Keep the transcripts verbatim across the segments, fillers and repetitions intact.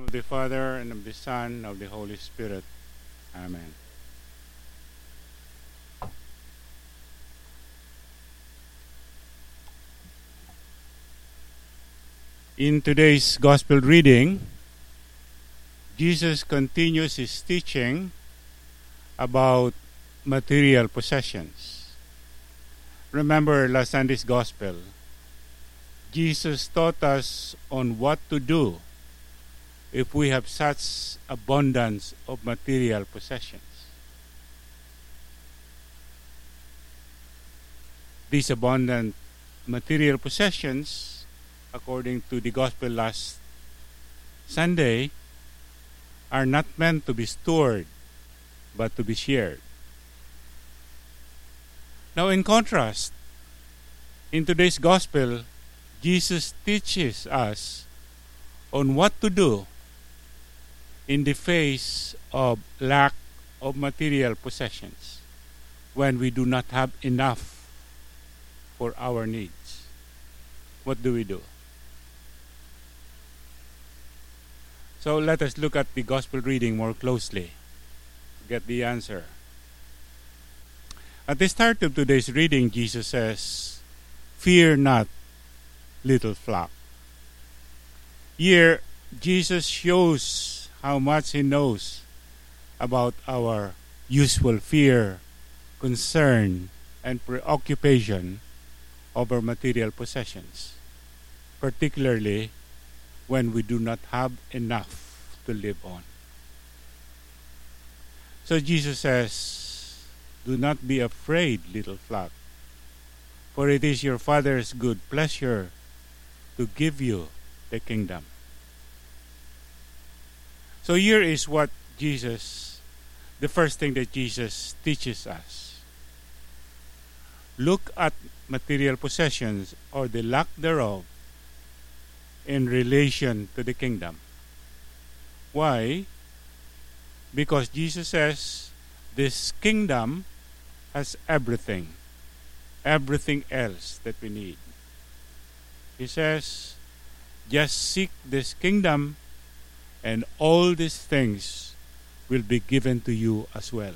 of the Father, and of the Son, and of the Holy Spirit. Amen. In today's Gospel reading, Jesus continues his teaching about material possessions. Remember last Sunday's Gospel, Jesus taught us on what to do if we have such abundance of material possessions. These abundant material possessions, according to the Gospel last Sunday, are not meant to be stored, but to be shared. Now, in contrast, in today's Gospel, Jesus teaches us on what to do in the face of lack of material possessions when we do not have enough for our needs. What do we do? So let us look at the Gospel reading more closely to get the answer. At the start of today's reading, Jesus says, "Fear not, little flock." Here, Jesus shows how much he knows about our usual fear, concern, and preoccupation over material possessions, particularly when we do not have enough to live on. So Jesus says, "Do not be afraid, little flock, for it is your Father's good pleasure to give you the kingdom." So here is what Jesus, the first thing that Jesus teaches us. Look at material possessions or the lack thereof in relation to the kingdom. Why? Because Jesus says this kingdom has everything, everything else that we need. He says, just seek this kingdom and all these things will be given to you as well.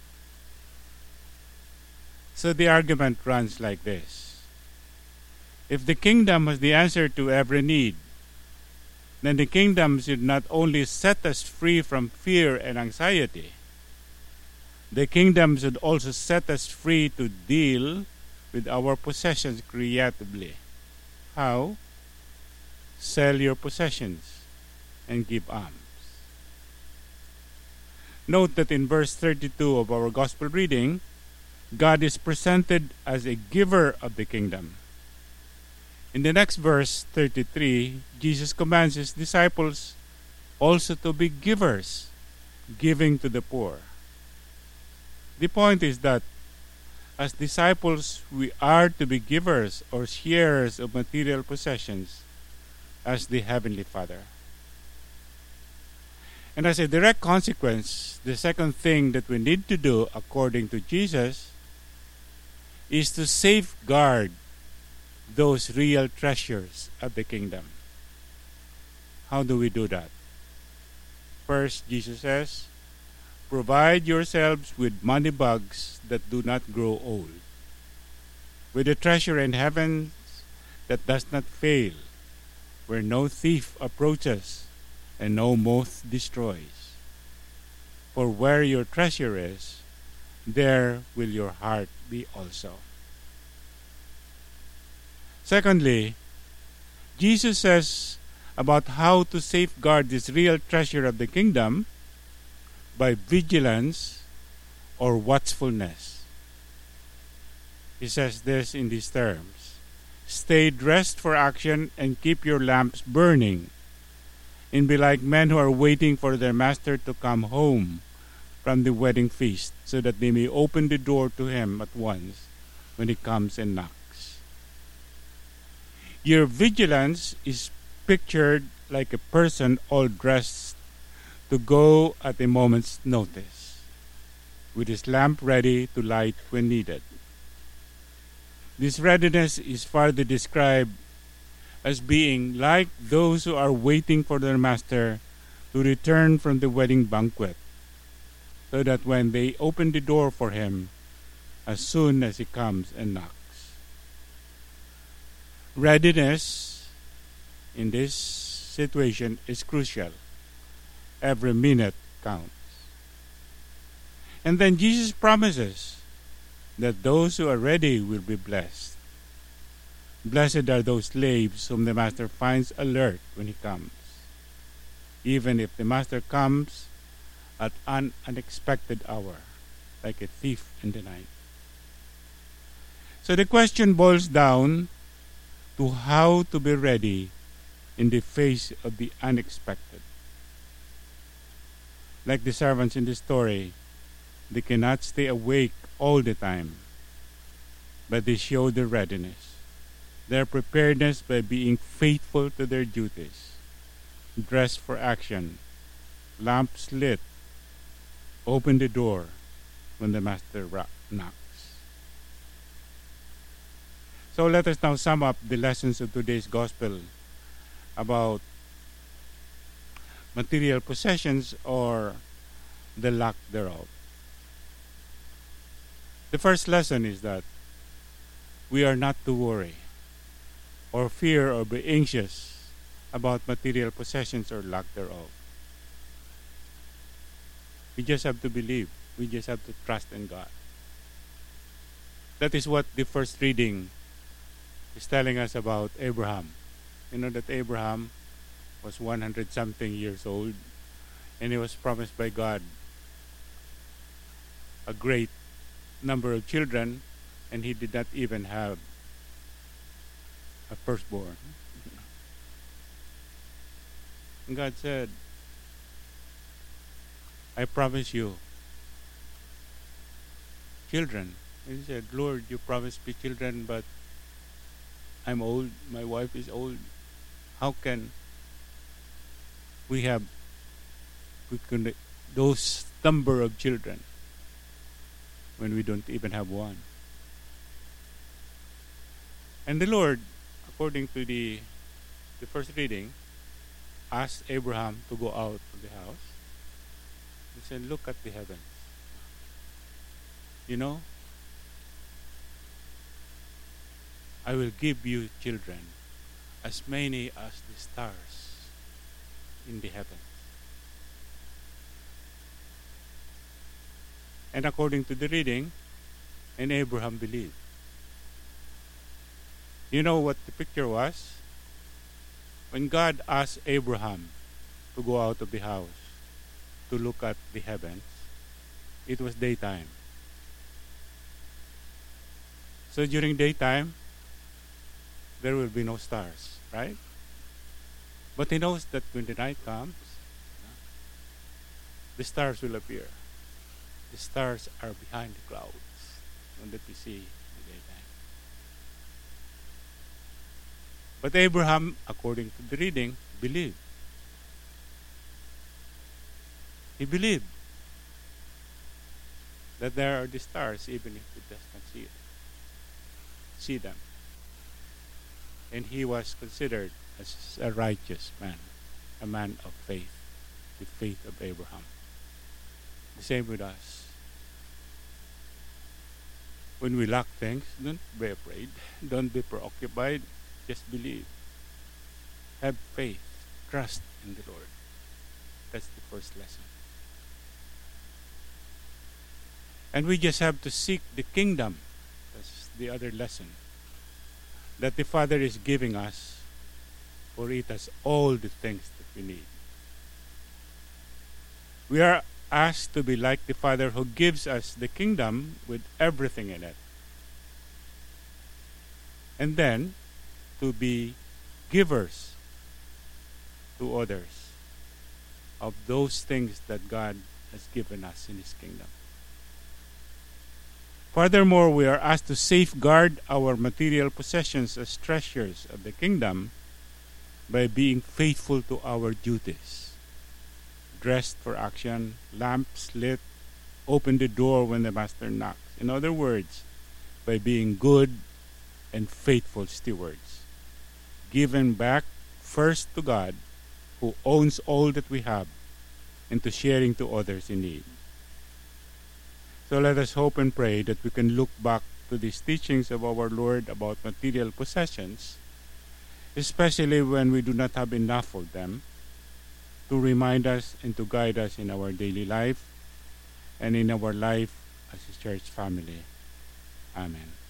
So the argument runs like this. If the kingdom has the answer to every need, then the kingdom should not only set us free from fear and anxiety, the kingdom should also set us free to deal with our possessions creatively. How? Sell your possessions and give alms. Note that in verse thirty-two of our Gospel reading, God is presented as a giver of the kingdom. In the next verse, thirty-three, Jesus commands his disciples also to be givers, giving to the poor. The point is that as disciples, we are to be givers or sharers of material possessions as the Heavenly Father. And as a direct consequence, the second thing that we need to do, according to Jesus, is to safeguard those real treasures of the kingdom. How do we do that? First, Jesus says, provide yourselves with money bags that do not grow old, with a treasure in heaven that does not fail, where no thief approaches and no moth destroys. For where your treasure is, there will your heart be also. Secondly, Jesus says about how to safeguard this real treasure of the kingdom by vigilance or watchfulness. He says this in these terms: stay dressed for action and keep your lamps burning, and be like men who are waiting for their master to come home from the wedding feast, so that they may open the door to him at once when he comes and knocks. Your vigilance is pictured like a person all dressed to go at a moment's notice, with his lamp ready to light when needed. This readiness is further described as being like those who are waiting for their master to return from the wedding banquet, so that when they open the door for him, as soon as he comes and knocks. Readiness in this situation is crucial. Every minute counts. And then Jesus promises that those who are ready will be blessed. Blessed are those slaves whom the master finds alert when he comes, even if the master comes at an unexpected hour, like a thief in the night. So the question boils down to how to be ready in the face of the unexpected. Like the servants in the story, they cannot stay awake all the time, but they show their readiness, their preparedness by being faithful to their duties, dressed for action, lamps lit, open the door when the master ra- knocks. So let us now sum up the lessons of today's gospel about material possessions or the lack thereof. The first lesson is that we are not to worry or fear or be anxious about material possessions or lack thereof. We just have to believe. We just have to trust in God. That is what the first reading is telling us about Abraham. You know that Abraham was one hundred something years old, and he was promised by God a great number of children, and he did not even have a firstborn. And God said, I promise you children. And he said, Lord, you promised me children, but I'm old, my wife is old. How can we have we can, those number of children when we don't even have one? And the Lord, according to the the first reading, asked Abraham to go out of the house. He said, look at the heavens. You know, I will give you children, as many as the stars in the heavens. And according to the reading, and Abraham believed. You know what the picture was? When God asked Abraham to go out of the house to look at the heavens, it was daytime. So during daytime, there will be no stars, right? But he knows that when the night comes, the stars will appear. The stars are behind the clouds, one that we see in the daytime. But Abraham, according to the reading, believed. He believed that there are the stars, even if he does not see it, see them. And he was considered as a righteous man, a man of faith, the faith of Abraham. The same with us. When we lack things, don't be afraid. Don't be preoccupied. Just believe. Have faith. Trust in the Lord. That's the first lesson. And we just have to seek the kingdom. That's the other lesson. That the Father is giving us, for it has all the things that we need. We are asked to be like the Father who gives us the kingdom with everything in it. And then, to be givers to others of those things that God has given us in His kingdom. Furthermore, we are asked to safeguard our material possessions as treasures of the kingdom by being faithful to our duties. Dressed for action, lamps lit, open the door when the master knocks. In other words, by being good and faithful stewards. Given back first to God, who owns all that we have, and to sharing to others in need. So let us hope and pray that we can look back to these teachings of our Lord about material possessions, especially when we do not have enough of them, to remind us and to guide us in our daily life and in our life as a church family. Amen.